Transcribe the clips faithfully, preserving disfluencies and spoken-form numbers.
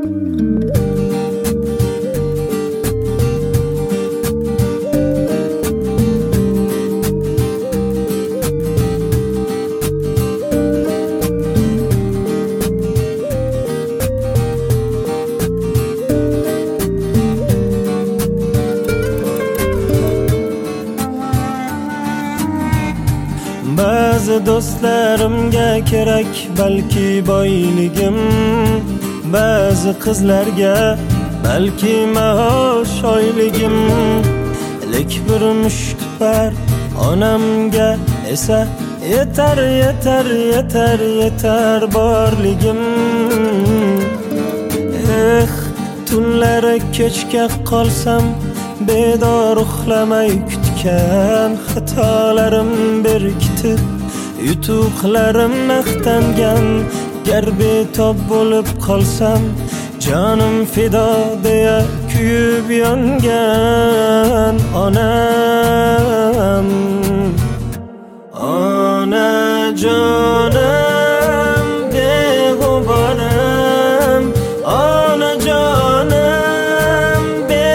Ba'zi do'stlarimga kerak balki boyligim, ba'zi qizlarga balki maosh oyligim, lek bir mushtipar onamga esa yetar yetar yetar yetar borligim. Eh, tunlari kechga qolsam bedor uxlamay kutgan xatolarim berkitib yutuqlarim maqtangan, gar betob bo'lib qolsam jonim fido deya kuyib yongan onam. Onajonim beg'uborim, onajonim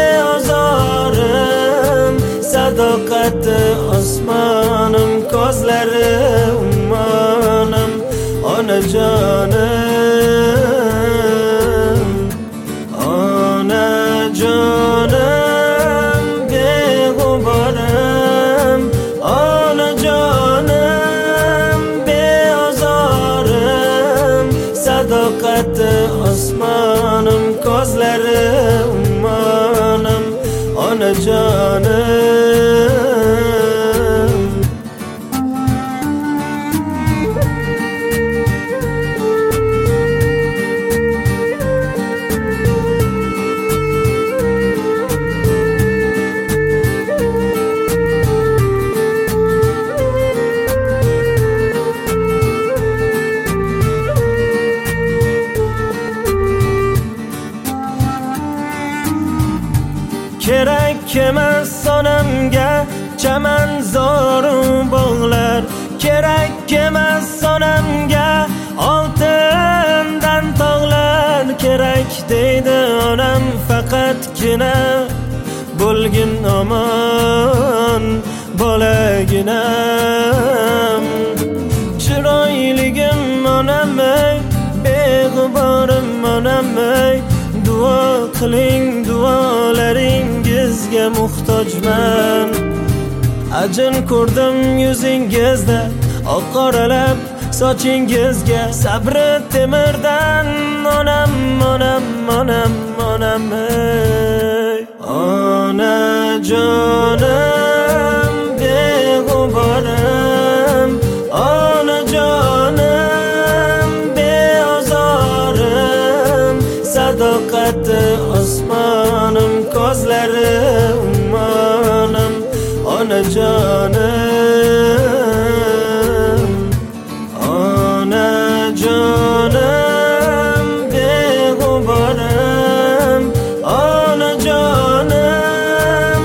beozorim, sadoqati osmonim, ko'zlari ummonim, onajonim. Onajonim beg'uborim, onajonim beozorim, sadoqati osmonim, ko'zlari ummonim, onajonim. Kerak emas onamga chaman zoru bog'lar, kerak emas onamga oltindan tog'lar, kerak deydi onam faqatgina bo'lgin omon bolaginam. Chiroyligim onam ey, beg'uborim onam ey, duo qiling duolaringizga muhtojman. Ajin ko'rdim yuzingizda, oq qoralab sochingizga, sabri temirdan onam onam onam onam ey. Onajonim beg'uborim, onajonim beozorim, sadoqati osmonim, ko'zlari ummonim, onajonim. Onajonim beg'uborim, onajonim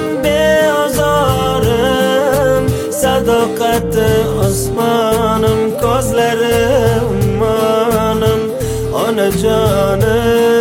beozorim, sadoqati osmonim, ko'zlari ummonim, onajonim.